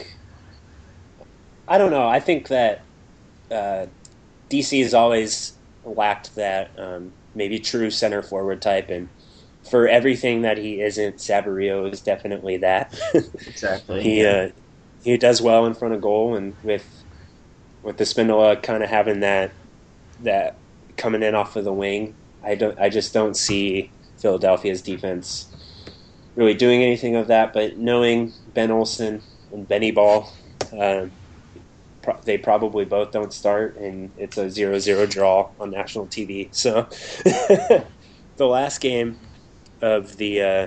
I don't know. I think that DC has always lacked that maybe true center forward type, and for everything that he isn't, Sabarillo is definitely that.
Exactly.
He does well in front of goal, and with the Spindola kind of having that coming in off of the wing, I just don't see Philadelphia's defense really doing anything of that. But knowing Ben Olsen and Benny Ball, they probably both don't start, and it's a 0-0 draw on national TV. So the last game of the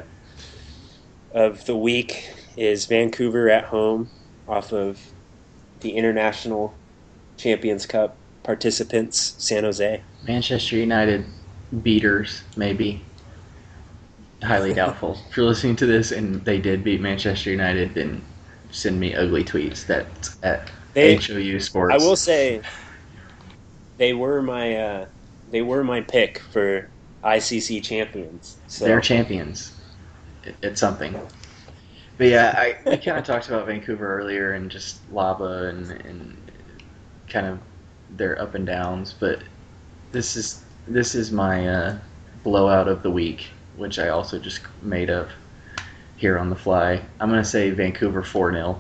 week is Vancouver at home off of the International Champions Cup participants, San Jose.
Manchester United beaters, maybe. Highly doubtful. If you're listening to this and they did beat Manchester United, then send me ugly tweets. That's at HOU Sports.
I will say they were my pick for ICC champions. So.
They're champions. It's something. But yeah, I kind of talked about Vancouver earlier and just Laba and kind of their up and downs. But this is my blowout of the week, which I also just made up here on the fly. I'm going to say Vancouver 4-0.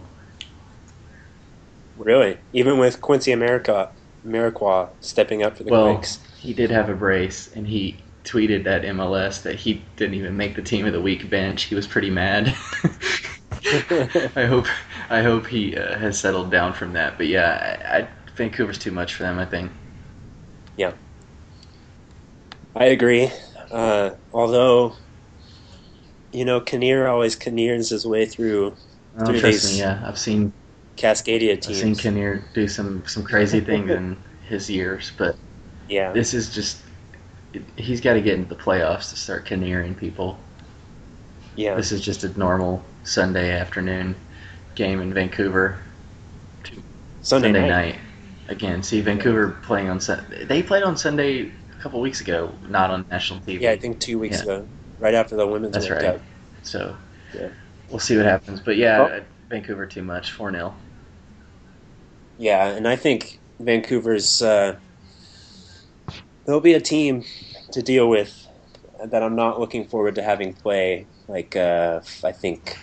Really? Even with Quincy Amarikwa stepping up for the Quakes?
He did have a brace, and he tweeted at MLS that he didn't even make the team of the week bench. He was pretty mad. I hope he has settled down from that. But yeah, Vancouver's too much for them, I think.
Yeah. I agree. Although, Kinnear always Kinnears his way through these
I've seen
Cascadia teams.
I've seen Kinnear do some crazy things in his years, but
yeah,
this is just he's got to get into the playoffs to start Kinnearing people.
Yeah,
this is just a normal Sunday afternoon game in Vancouver.
Sunday night.
Again, see Vancouver playing on Sunday. They played on Sunday a couple weeks ago, not on national TV.
Yeah, I think 2 weeks ago, right after the Women's World Cup.
So we'll see what happens. But yeah, Vancouver too much, 4-0.
Yeah, and I think Vancouver's they'll be a team to deal with that I'm not looking forward to having play. Like I think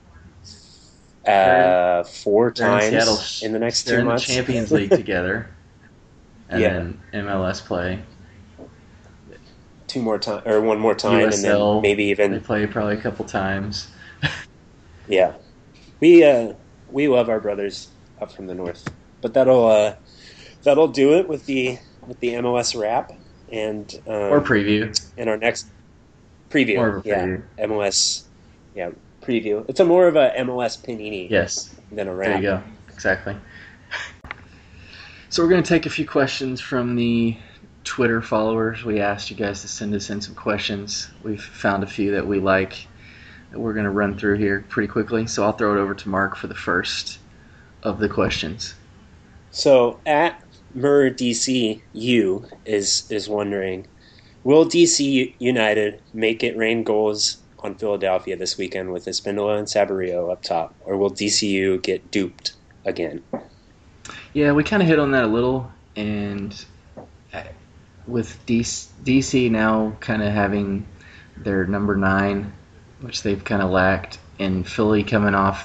4 times in the next 2 months.
They're in the Champions League together, and then MLS play.
1 more time,
USL,
and then maybe even
they play probably a couple times.
Yeah, we love our brothers up from the north, but that'll do it with the MLS wrap and
or preview
and our next preview.
More of a preview.
MLS, preview. It's a more of a MLS panini, than a wrap.
There you go, exactly. So we're going to take a few questions from the Twitter followers. We asked you guys to send us in some questions. We've found a few that we like. we're going to run through here pretty quickly. So I'll throw it over to Mark for the first of the questions.
So at MurDCU is wondering, will DC United make it rain goals on Philadelphia this weekend with Espindola and Saborio up top, or will DCU get duped again?
Yeah, we kind of hit on that a little, and with DC now kind of having their number 9, which they've kind of lacked, and Philly coming off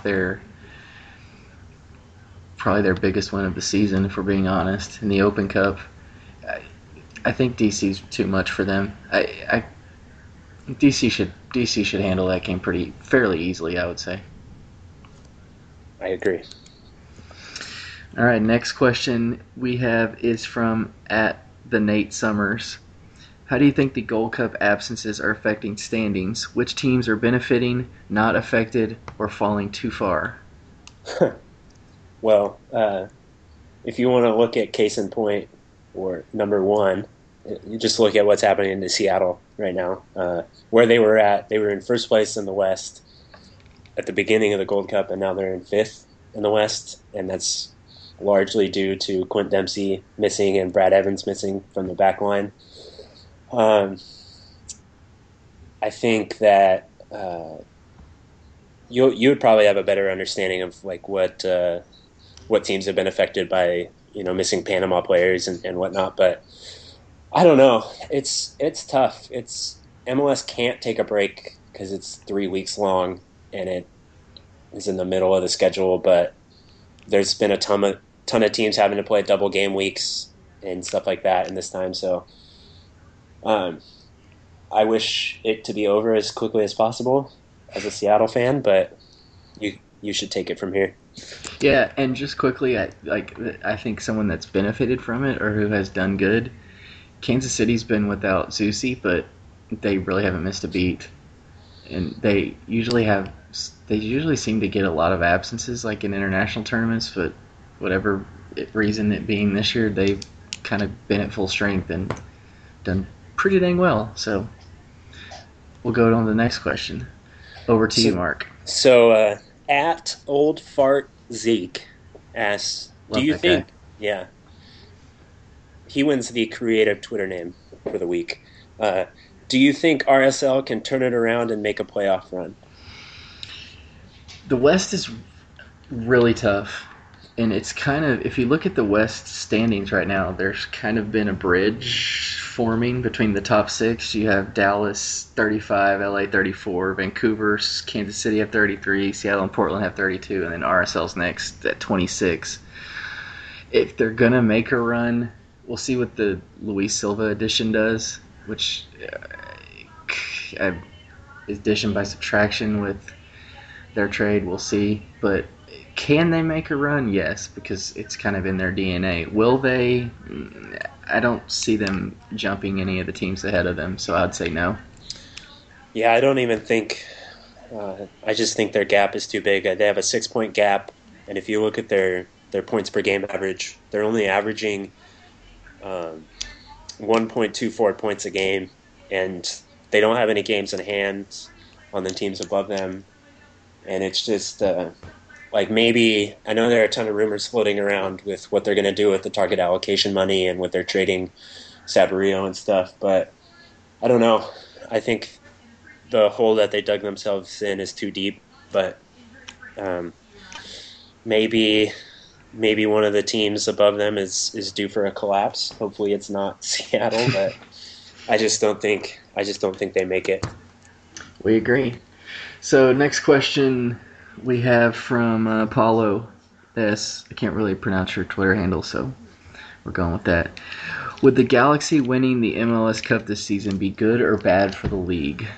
probably their biggest win of the season, if we're being honest, in the Open Cup. I think DC's too much for them. DC should handle that game fairly easily, I would say.
I agree.
All right, next question we have is from at the Nate Summers. How do you think the Gold Cup absences are affecting standings? Which teams are benefiting, not affected, or falling too far?
Well, if you want to look at case in point, or number 1, you just look at what's happening in Seattle right now. Where they were at, they were in first place in the West at the beginning of the Gold Cup, and now they're in 5th in the West, and that's largely due to Quint Dempsey missing and Brad Evans missing from the back line. I think that you would probably have a better understanding of like what teams have been affected by missing Panama players and whatnot, but I don't know. It's tough. MLS can't take a break because it's 3 weeks long and it is in the middle of the schedule, but there's been a ton of teams having to play double game weeks and stuff like that in this time, so I wish it to be over as quickly as possible as a Seattle fan, but you should take it from here.
Yeah, and just quickly, I think someone that's benefited from it or who has done good, Kansas City's been without Zusi, but they really haven't missed a beat. And they usually seem to get a lot of absences like in international tournaments, but whatever reason it being this year, they've kind of been at full strength and done pretty dang well. So we'll go on to the next question. Over to you, Mark.
So at Old Fart Zeke asks, do you think... guy. Yeah. He wins the creative Twitter name for the week. Do you think RSL can turn it around and make a playoff run?
The West is really tough. And it's kind of, if you look at the West standings right now, there's kind of been a bridge forming between the top 6. You have Dallas 35, LA 34, Vancouver, Kansas City have 33, Seattle and Portland have 32, and then RSL's next at 26. If they're going to make a run, we'll see what the Luis Silva addition does, which is addition by subtraction with their trade. We'll see. But can they make a run? Yes, because it's kind of in their DNA. Will they? I don't see them jumping any of the teams ahead of them, so I'd say no.
Yeah, I don't even think I just think their gap is too big. They have a 6-point gap, and if you look at their points per game average, they're only averaging 1.24 points a game, and they don't have any games in hand on the teams above them. And it's just maybe, I know there are a ton of rumors floating around with what they're going to do with the target allocation money and with their trading Saborio and stuff, but I don't know. I think the hole that they dug themselves in is too deep, but maybe one of the teams above them is due for a collapse. Hopefully it's not Seattle, but I just don't think they make it.
We agree. So next question we have from Paulo S. I can't really pronounce your Twitter handle, so we're going with that. Would the Galaxy winning the MLS Cup this season be good or bad for the league?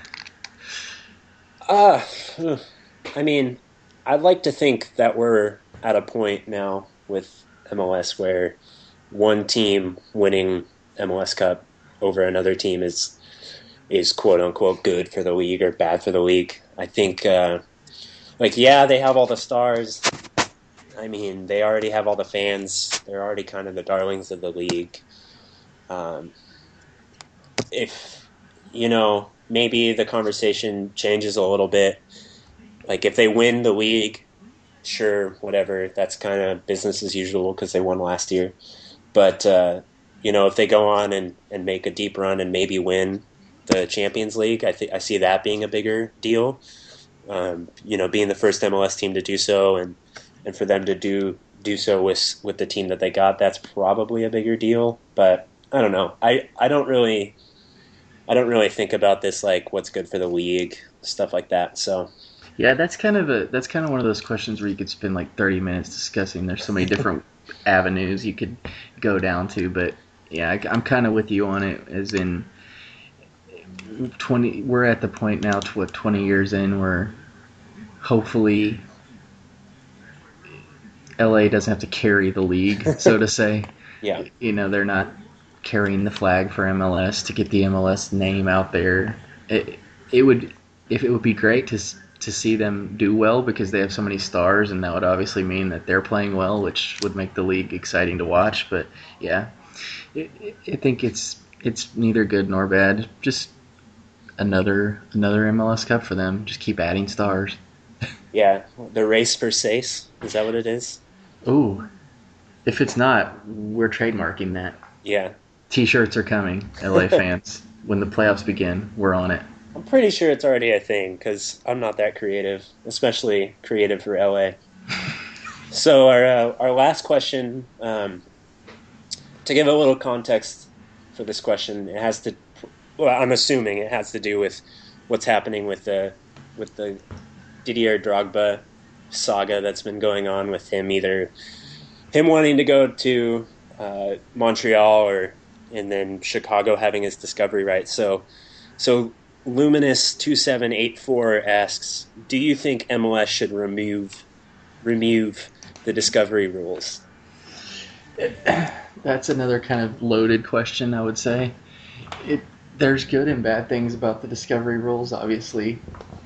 I mean, I'd like to think that we're at a point now with MLS where one team winning MLS Cup over another team is quote unquote good for the league or bad for the league. I think they have all the stars. I mean, they already have all the fans. They're already kind of the darlings of the league. If maybe the conversation changes a little bit. Like if they win the league, sure, whatever. That's kind of business as usual because they won last year. But if they go on and make a deep run and maybe win the Champions League, I see that being a bigger deal. Being the first MLS team to do so, and for them to do so with the team that they got, that's probably a bigger deal. But I don't know. I don't really think about this like what's good for the league, stuff like that. So
yeah, that's kind of one of those questions where you could spend like 30 minutes discussing. There's so many different avenues you could go down to, but yeah, I'm kind of with you on it. As in 20, we're at the point now to 20 years in where hopefully LA doesn't have to carry the league, so to say.
Yeah.
They're not carrying the flag for MLS to get the MLS name out there. It would be great to see them do well because they have so many stars, and that would obviously mean that they're playing well, which would make the league exciting to watch. But yeah, I think it's neither good nor bad. Just another MLS Cup for them. Just keep adding stars.
Yeah, the race for Sace, is that what it is?
Ooh, if it's not, we're trademarking that.
Yeah.
T-shirts are coming, LA fans. When the playoffs begin, we're on it.
I'm pretty sure it's already a thing because I'm not that creative, especially creative for LA. So our last question, to give a little context for this question, I'm assuming it has to do with what's happening with the Didier Drogba saga that's been going on with him, either him wanting to go to Montreal and then Chicago having his discovery rights. So Luminous2784 asks, do you think MLS should remove the discovery rules?
That's another kind of loaded question, I would say. There's good and bad things about the discovery rules, obviously.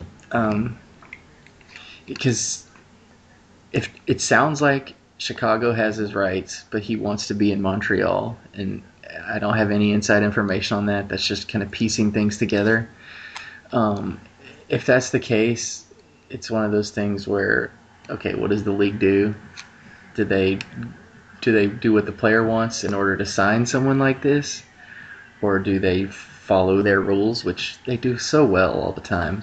Because if it sounds like Chicago has his rights, but he wants to be in Montreal, and I don't have any inside information on that. That's just kind of piecing things together. If that's the case, it's one of those things where, okay, what does the league do? Do they do what the player wants in order to sign someone like this? Or do they follow their rules, which they do so well all the time?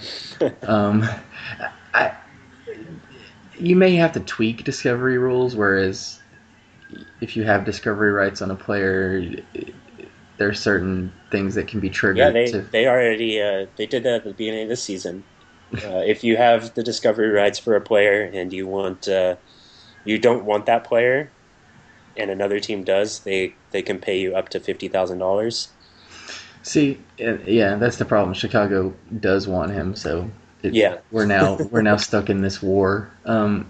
You may have to tweak discovery rules, whereas if you have discovery rights on a player, there are certain things that can be triggered.
Yeah, they already they did that at the beginning of the season. If you have the discovery rights for a player and you don't want that player, and another team does, they can pay you up to $50,000.
See, yeah, that's the problem. Chicago does want him, so we're now stuck in this war. Again,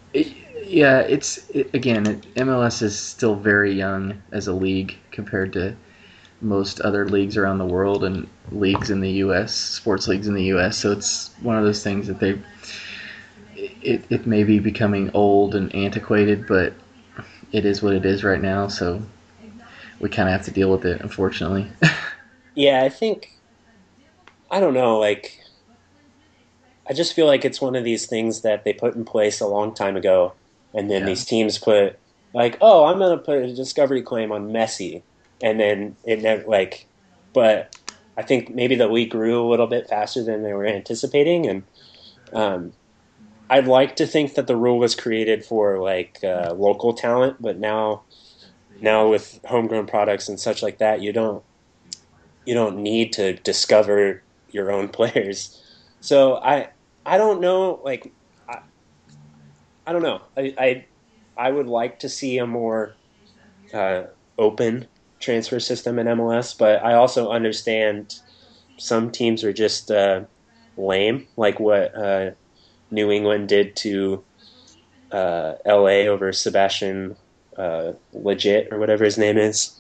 MLS is still very young as a league compared to most other leagues around the world and leagues in the U.S., sports leagues in the U.S. So it's one of those things that it may be becoming old and antiquated, but it is what it is right now. So we kind of have to deal with it, unfortunately.
Yeah, I don't know, like, I just feel like it's one of these things that they put in place a long time ago, and then these teams put, like, oh, I'm going to put a discovery claim on Messi, and then it never, like, but I think maybe the league grew a little bit faster than they were anticipating, and I'd like to think that the rule was created for, like, local talent, but now with homegrown products and such like that, you don't need to discover your own players. So I don't know, like, I don't know. I would like to see a more open transfer system in MLS, but I also understand some teams are just lame, like what New England did to LA over Sebastian Legit or whatever his name is.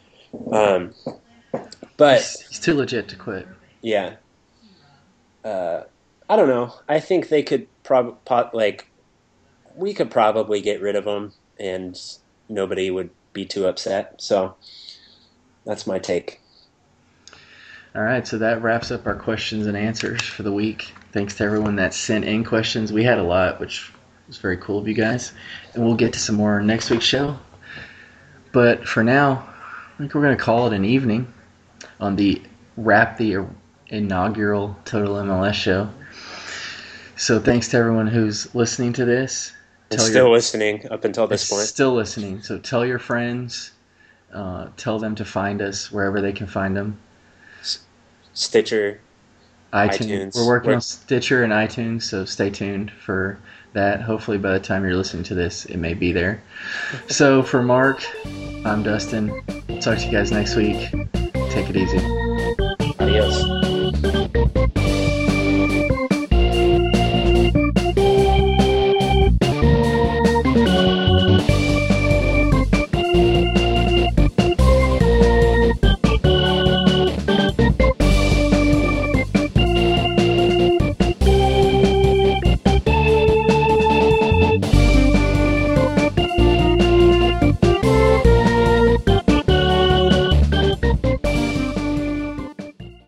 But
he's too legit to quit.
Yeah. I don't know. I think they could we could probably get rid of him and nobody would be too upset. So that's my take.
All right, so that wraps up our questions and answers for the week. Thanks to everyone that sent in questions. We had a lot, which was very cool of you guys. And we'll get to some more next week's show. But for now, I think we're going to call it an evening on the inaugural Total MLS show. So thanks to everyone who's listening to this.
Still listening up until this point.
Still listening. So tell your friends. Tell them to find us wherever they can find them.
Stitcher, iTunes.
We're working on Stitcher and iTunes, so stay tuned for that. Hopefully by the time you're listening to this, it may be there. So for Mark, I'm Dustin. Talk to you guys next week. Take it easy.
Adios.